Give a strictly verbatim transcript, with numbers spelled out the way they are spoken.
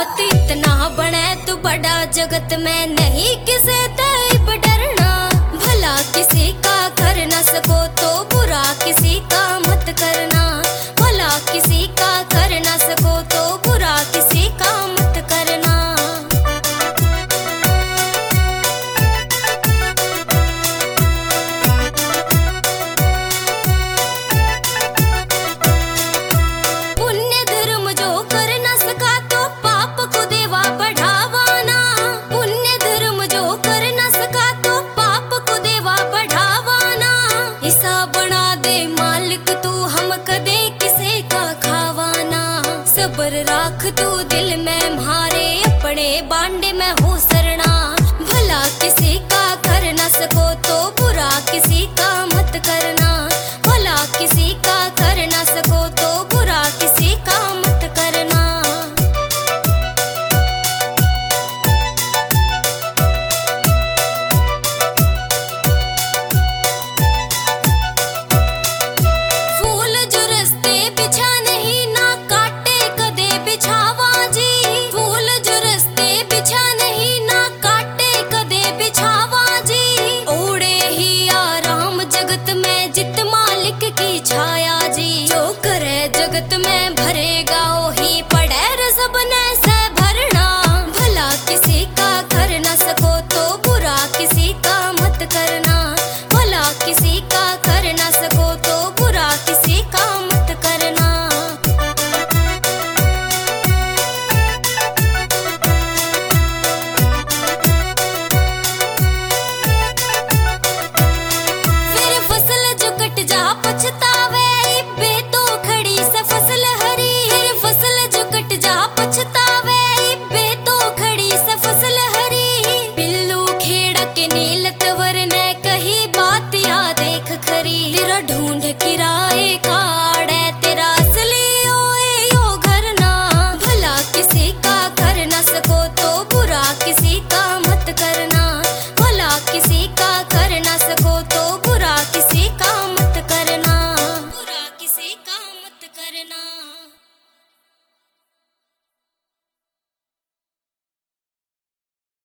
बात इतना बने तू बड़ा जगत में नहीं किसे तैब डरना। भला किसी का कर न सको तो बुरा किसी का मत करना। भला किसी का कर न सको तो बुरा किसी का मत करना। पुण्य धर्म जो कर न सका तो पाप को देवा बढ़ावाना। पुण्य धर्म जो कर न सका तो पाप को देवा बढ़ावाना। हिसाब बना दे मालिक तू हम कदे किसे का खावाना। सब्र राख तू दिल में म्हारे अपने बांडे में हो सरना। भला किसी का कर न सको तो बुरा किसी का मत करना। भला किसी का कर न सको तो बुरा किसी का मत करना। फूल जो रस्ते बिछा नहीं ना काटे कदे बिछावा जी। फूल जो रस्ते बिछा नहीं ना काटे कदे बिछावा जी। ओढ़े ही आराम जगत में जित मालिक की छाया जी। जो करे जगत में भरेगा ओ ही